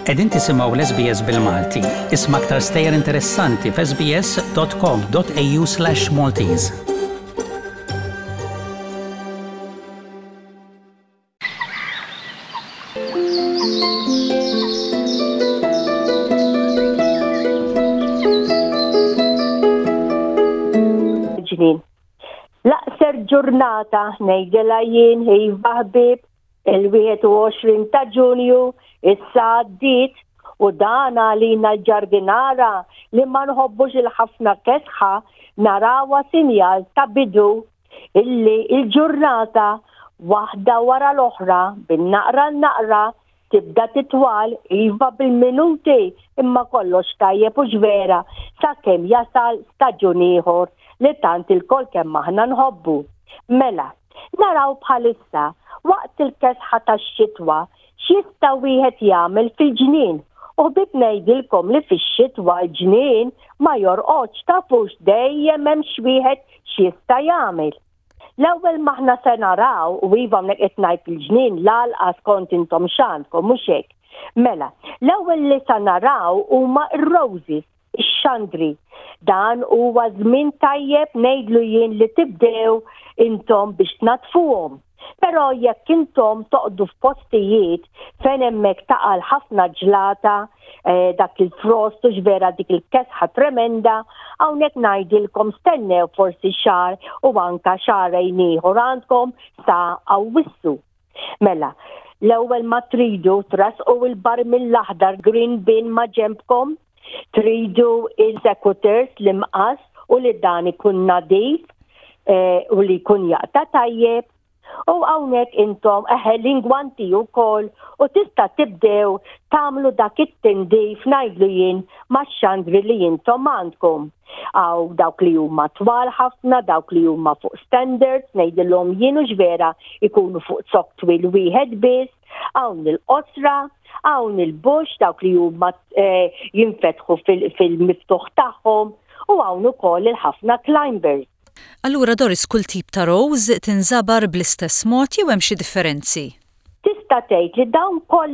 Qegħdin tisimgħu l-SBS bil-Malti. Isma' aktar stejjer interessanti f'sbs.com.au/Maltese. L-aqser ġurnata ngħidilha jien iva ħbieb il-21 ta' Ġunju issa għaddiet u dan għalina l-ġardinara li ma nħobbux il-ħafna kesħa narawha sinjal ta' bidu illi il-ġurnata waħda wara l-oħra bin-naqra l-naqra tibda titwal iva bil-minuti imma kollox tajjeb u ġvera sakemm jasal staġun ieħor li tant il-kol kemm aħna nħobbu. Mela, naraw bħalissa waqt il-kesħa tax-xitwa x'jista' wieħed jagħmel fil-ġnien u ħbieb ngħidilkom li fix-xitwa l-ġnien ma jorqodx tafux dejjem hemm x'wieħed x'jista' jagħmel. L-ewwel maħna se naraw u iva hawnhekk qed ngħid il-ġnien l-għalqa skont intom x'għandkom mhux hekk. Mela, l-ewwel li se naraw huma r-roses, ix-xandri. Dan huwa żmien tajjeb ngħidlu jien li tibdew intom biex tnatfuhom. Però jekk intom toqdu f'postijiet fejn hemmhekk taqal ħafna ġlata, dak il-frost u ġvera dik il-kesħa tremenda, hawnhekk ngħidilkom stennew forsi xahar u anke xahrejn ieħor għandkom sa Awwissu. Mela, l-ewwel ma tridu trasqu il-barmil l-aħdar green bin ma' ġembkom, tridu il-sekwaters l-imqas u li dan ikun nadif u li jkun jaqta tajjeb. U hawnhekk intom lingwanti wkoll u tista' tibdew tagħmlu dak it-tindif ngħidlu jien max-xandri li intom għandkom. Aw dawk li huma twal ħafna, dawk li huma fuq standards, ngħidilhom jien u ġvera ikunu fuq zokk twil wieħed biss, hawn il-qosra, hawn il-bux, dawk li huma jinfetħu fil-miftuħ tagħhom u hawn ukoll il-ħafna climbers. Allura Doris, kull tip ta' rose tinżabar bl-istess mod jew hemm xi differenzi? Tista' tgħid li dawn kollha